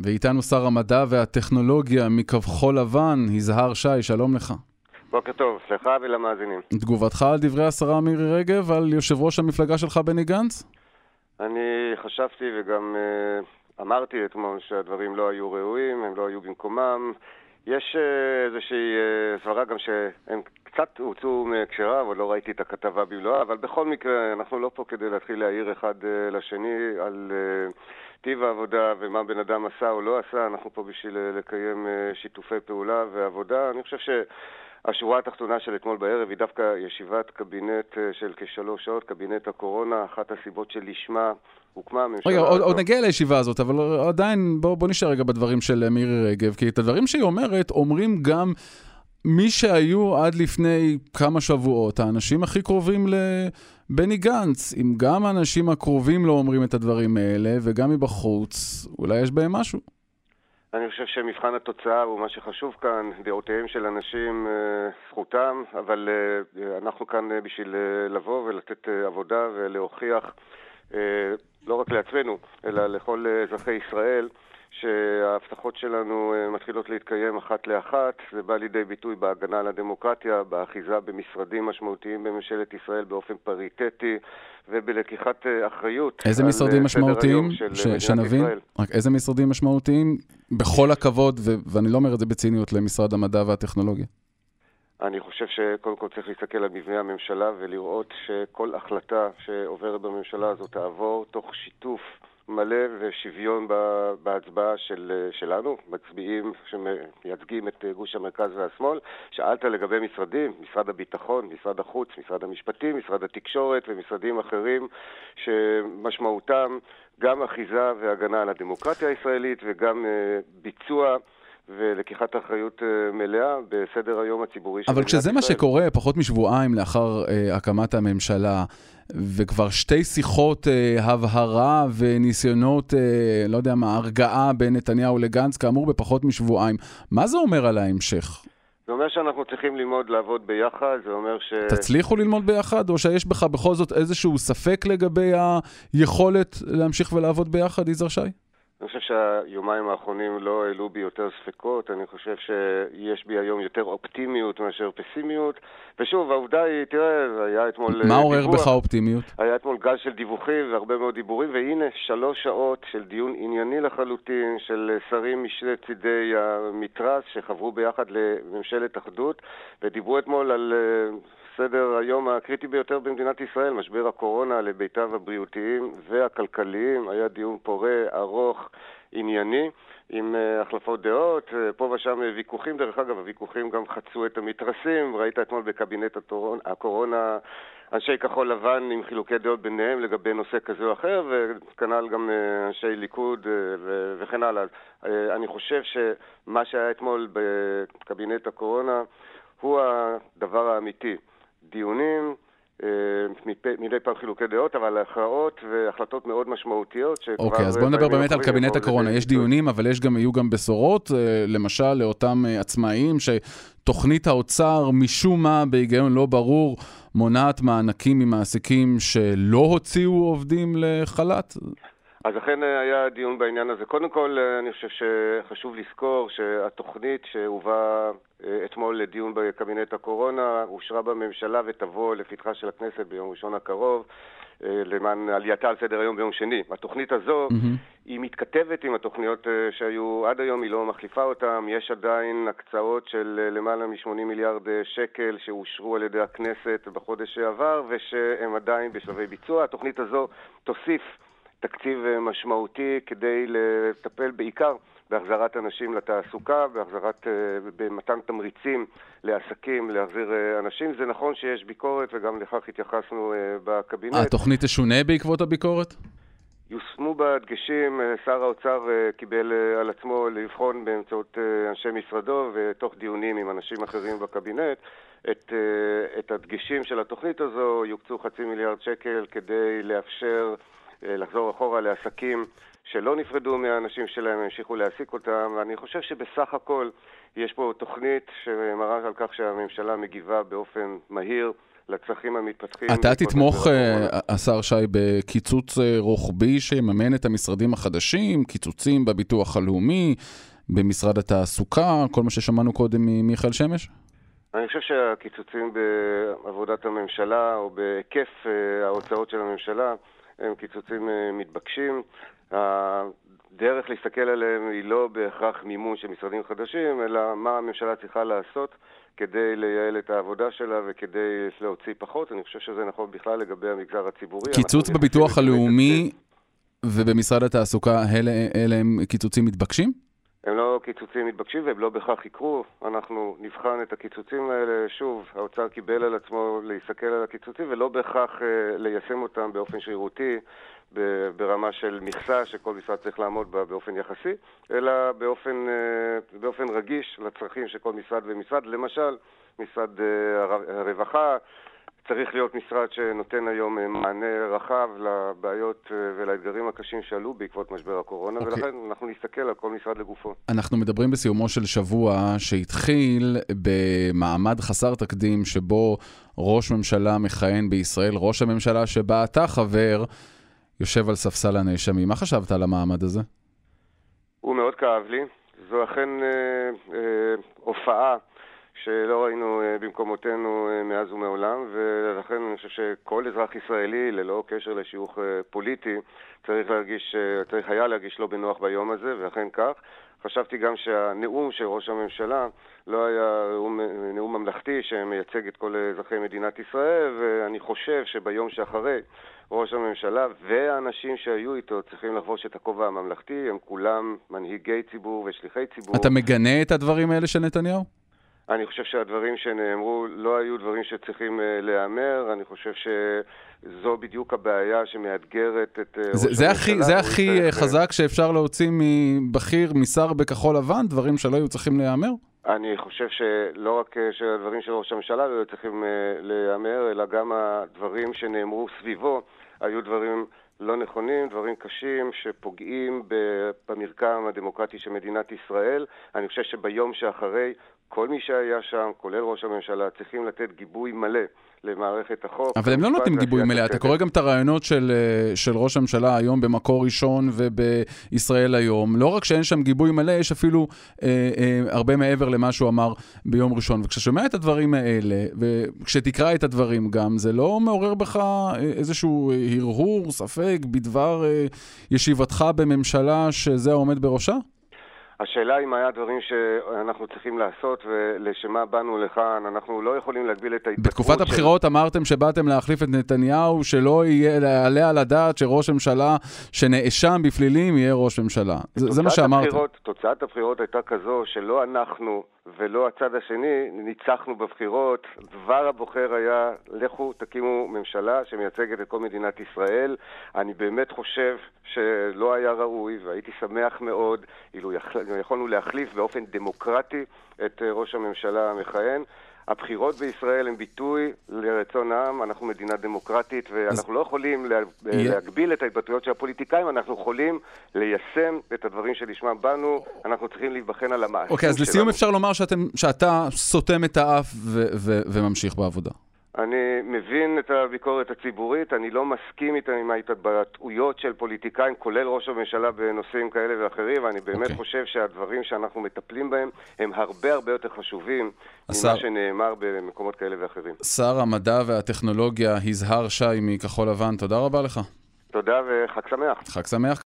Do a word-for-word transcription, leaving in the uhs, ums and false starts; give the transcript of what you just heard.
ואיתנו שר המדע והטכנולוגיה מכחול לבן, יזהר שי, שלום לך. בוקר טוב, לך ולמאזינים. תגובתך על דברי השרה מירי רגב, על יושב ראש המפלגה שלך בני גנץ? אני חשבתי וגם uh, אמרתי אתמול שהדברים לא היו ראויים, הם לא היו במקומם. יש uh, איזושהי uh, סברה גם שהם קצת הוצאו מהקשרה, אבל לא ראיתי את הכתבה במלואה, אבל בכל מקרה אנחנו לא פה כדי להתחיל להעיר אחד uh, לשני על uh, טיב העבודה ומה בן אדם עשה או לא עשה. אנחנו פה בשביל uh, לקיים uh, שיתופי פעולה ועבודה. אני חושב ש... השורה התחתונה של אתמול בערב היא דווקא ישיבת קבינט של כשלוש שעות, קבינט הקורונה, אחת הסיבות של לשמה הוקמה הממשלה. רגע, עוד, עוד נגיע לישיבה הזאת, אבל עדיין בוא, בוא נשאר רגע בדברים של מירי רגב, כי את הדברים שהיא אומרת אומרים גם מי שהיו עד לפני כמה שבועות, האנשים הכי קרובים לבני גנץ. אם גם האנשים הקרובים לא אומרים את הדברים האלה, וגם מבחוץ, אולי יש בהם משהו. אני חושב שמבחן התוצאה הוא מה שחשוב כאן, דעותיהם של אנשים, זכותם, אבל אנחנו כאן בשביל לבוא ולתת עבודה ולהוכיח לא רק לעצמנו, אלא לכל אזרחי ישראל, שההבטחות שלנו מתחילות להתקיים אחת לאחת. זה בא לידי ביטוי בהגנה על הדמוקרטיה, באחיזה במשרדים משמעותיים בממשלת ישראל באופן פריטטי, ובלקיחת אחריות. איזה משרדים משמעותיים? שנבין? רק איזה משרדים משמעותיים? בכל הכבוד, ואני לא אומר את זה בציניות, למשרד המדע והטכנולוגיה. אני חושב שקודם כל צריך להסתכל על מבנה הממשלה ולראות שכל החלטה שעוברת בממשלה הזאת תעבור תוך שיתוף מלא ושוויון בהצבעה של, שלנו, מצביעים שמייצגים את גוש המרכז והשמאל. שאלת לגבי משרדים, משרד הביטחון, משרד החוץ, משרד המשפטים, משרד התקשורת ומשרדים אחרים שמשמעותם גם אחיזה והגנה על הדמוקרטיה הישראלית וגם ביצוע ולקיחת אחריות מלאה בסדר היום הציבורי של אבל כשזה מה שקורה פחות משבועיים לאחר uh, הקמת הממשלה, וכבר שתי שיחות uh, הבהרה וניסיונות, uh, לא יודע מה, הרגעה בין נתניהו לגנץ, כאמור בפחות משבועיים, מה זה אומר על ההמשך? זה אומר שאנחנו צריכים ללמוד לעבוד ביחד, זה אומר ש... תצליחו ללמוד ביחד, או שיש בך בכל זאת איזשהו ספק לגבי היכולת להמשיך ולעבוד ביחד, יזהר שי? אני חושב שהיומיים האחרונים לא העלו בי יותר ספקות, אני חושב שיש בי היום יותר אופטימיות מאשר פסימיות, ושוב, העובדה היא, תראה, היה אתמול... מה עורר בך אופטימיות? היה אתמול גל של דיווחים והרבה מאוד דיבורים, והנה שלוש שעות של דיון ענייני לחלוטין, של שרים משני צידי המתרס שחברו ביחד לממשלת אחדות, ודיברו אתמול על... סדר היום הקריטי ביותר במדינת ישראל, משבר הקורונה לביתיו הבריאותיים והכלכליים. היה דיון פורה, ארוך, ענייני, עם החלפות דעות, פה ושם ויכוחים. דרך אגב, הוויכוחים גם חצו את המתרסים. ראית אתמול בקבינט הקורונה אנשי כחול לבן עם חילוקי דעות ביניהם לגבי נושא כזה או אחר, וכנ"ל גם אנשי ליכוד וכן הלאה. אני חושב שמה שהיה אתמול בקבינט הקורונה הוא הדבר האמיתי. דיונים, מדי פעם חילוקי דעות, אבל הכרעות והחלטות מאוד משמעותיות. אוקיי, אז בואו נדבר באמת על קבינט הקורונה. יש דיונים, אבל יש גם, היו גם בשורות, למשל לאותם עצמאים, שתוכנית האוצר משום מה, בהיגיון לא ברור, מונעת מענקים ממעסיקים שלא הוציאו עובדים לחל"ת. אז אכן היה דיון בעניין הזה. קודם כל, אני חושב שחשוב לזכור שהתוכנית שהובאה אתמול לדיון בקבינט הקורונה אושרה בממשלה ותבוא לפתחה של הכנסת ביום ראשון הקרוב, למען עלייתה על סדר היום ביום שני. התוכנית הזו mm-hmm. היא מתכתבת עם התוכניות שהיו עד היום, היא לא מחליפה אותם. יש עדיין הקצאות של למעלה מ-שמונים מיליארד שקל שאושרו על ידי הכנסת בחודש שעבר, ושהם עדיין בשלבי ביצוע. התוכנית הזו תוסיף תקציב משמעותי כדי לטפל בעיקר בהחזרת אנשים לתעסוקה, בהחזרת, במתן תמריצים לעסקים, להחזיר אנשים. זה נכון שיש ביקורת, וגם לכך התייחסנו בקבינט. התוכנית תשונה בעקבות הביקורת? יושמו בדגשים, שר האוצר קיבל על עצמו לבחון באמצעות אנשי משרדו, ותוך דיונים עם אנשים אחרים בקבינט, את, את הדגשים של התוכנית הזו. יוקצו חצי מיליארד שקל כדי לאפשר לחזור אחורה לעסקים שלא נפרדו מהאנשים שלהם, המשיכו להעסיק אותם, ואני חושב שבסך הכל יש פה תוכנית שמראה על כך שהממשלה מגיבה באופן מהיר, לצרכים המתפתחים. אתה תתמוך, השר שי, בקיצוץ רוחבי שיממן את המשרדים החדשים, קיצוצים בביטוח הלאומי, במשרד התעסוקה, כל מה ששמענו קודם ממיכאל שמש? אני חושב שהקיצוצים בעבודת הממשלה או בהיקף ההוצאות של הממשלה הם קיצוצים מתבקשים. הדרך להסתכל עליהם היא לא בהכרח מימון של משרדים חדשים, אלא מה הממשלה צריכה לעשות כדי לייעל את העבודה שלה וכדי להוציא פחות. אני חושב שזה נכון בכלל לגבי המגזר הציבורי. קיצוץ בביטוח הלאומי ובמשרד התעסוקה, אלה הם קיצוצים מתבקשים? הם לא קיצוצים מתבקשים והם לא בכך יקרו. אנחנו נבחן את הקיצוצים האלה. שוב, האוצר קיבל על עצמו להסתכל על הקיצוצים ולא בכך uh, ליישם אותם באופן שרירותי, ברמה של מכסה שכל משרד צריך לעמוד בה באופן יחסי, אלא באופן, uh, באופן רגיש לצרכים של כל משרד ומשרד. למשל, משרד uh, הרווחה צריך להיות משרד שנותן היום מענה רחב לבעיות ולאתגרים הקשים שעלו בעקבות משבר הקורונה, okay. ולכן אנחנו נסתכל על כל משרד לגופו. אנחנו מדברים בסיומו של שבוע שהתחיל במעמד חסר תקדים שבו ראש ממשלה מכהן בישראל, ראש הממשלה שבה אתה חבר, יושב על ספסל הנאשמים. מה חשבת על המעמד הזה? הוא מאוד כאב לי. זו אכן אה, אה, הופעה שלא ראינו במקומותינו מאז ומעולם, ולכן אני חושב שכל אזרח ישראלי, ללא קשר לשיוך פוליטי, צריך להרגיש, צריך היה להרגיש לא בנוח ביום הזה, ואכן כך. חשבתי גם שהנאום של ראש הממשלה לא היה נאום, נאום ממלכתי שמייצג את כל אזרחי מדינת ישראל, ואני חושב שביום שאחרי ראש הממשלה והאנשים שהיו איתו צריכים לחבוש את הכובע הממלכתי, הם כולם מנהיגי ציבור ושליחי ציבור. אתה מגנה את הדברים האלה של נתניהו? אני חושב שהדברים שנאמרו לא היו דברים שצריכים להיאמר. אני חושב שזו בדיוק הבעיה שמאתגרת את ראש הממשלה. זה הכי, זה הכי חזק שאפשר להוציא מבכיר, משר בכחול לבן, דברים שלא היו צריכים להיאמר? אני חושב שלא רק שהדברים של ראש הממשלה לא היו צריכים להיאמר, אלא גם הדברים שנאמרו סביבו היו דברים לא נכונים, דברים קשים שפוגעים במרקם הדמוקרטי של מדינת ישראל. אני חושב שביום שאחרי כל מי שהיה שם, כולל ראש הממשלה, צריכים לתת גיבוי מלא למערכת החוק. אבל הם לא נותנים גיבוי מלא. אתה קורא גם את הרעיונות של, של ראש הממשלה היום במקור ראשון ובישראל היום. לא רק שאין שם גיבוי מלא, יש אפילו אה, אה, הרבה מעבר למה שהוא אמר ביום ראשון. וכששומע את הדברים האלה, וכשתקרא את הדברים גם, זה לא מעורר בך איזשהו הרהור, ספק, בדבר אה, ישיבתך בממשלה שזה עומד בראשה? השאלה אם היה דברים שאנחנו צריכים לעשות ולשמה באנו לכאן, אנחנו לא יכולים להגביל את ההתפתחות. בתקופת הבחירות אמרתם שבאתם להחליף את נתניהו, שלא יעלה על הדעת שראש ממשלה שנאשם בפלילים יהיה ראש ממשלה. זה מה שאמרתם. תוצאת הבחירות הייתה כזו שלא אנחנו ולא הצד השני ניצחנו בבחירות. דבר הבוחר היה, לכו תקימו ממשלה שמייצגת את כל מדינת ישראל. אני באמת חושב שלא היה ראוי, והייתי שמח מאוד אילו יכולנו להחליף באופן דמוקרטי את ראש הממשלה המכהן. הבחירות בישראל הם ביטוי לרצון העם, אנחנו מדינה דמוקרטית ואנחנו לא יכולים להגביל את ההתבטאויות של הפוליטיקאים, אנחנו יכולים ליישם את הדברים שלשמם באנו, אנחנו צריכים להיבחן על המעשים שלנו. אוקיי, אז לסיום אפשר לומר שאתה סותם את האף וממשיך בעבודה. אני מבין את הביקורת הציבורית, אני לא מסכים איתם עם ההתבטאויות של פוליטיקאים, כולל ראש הממשלה בנושאים כאלה ואחרים, ואני באמת okay. חושב שהדברים שאנחנו מטפלים בהם הם הרבה הרבה יותר חשובים השר... ממה שנאמר במקומות כאלה ואחרים. שר המדע והטכנולוגיה יזהר שי מכחול לבן, תודה רבה לך. תודה וחג שמח. חג שמח.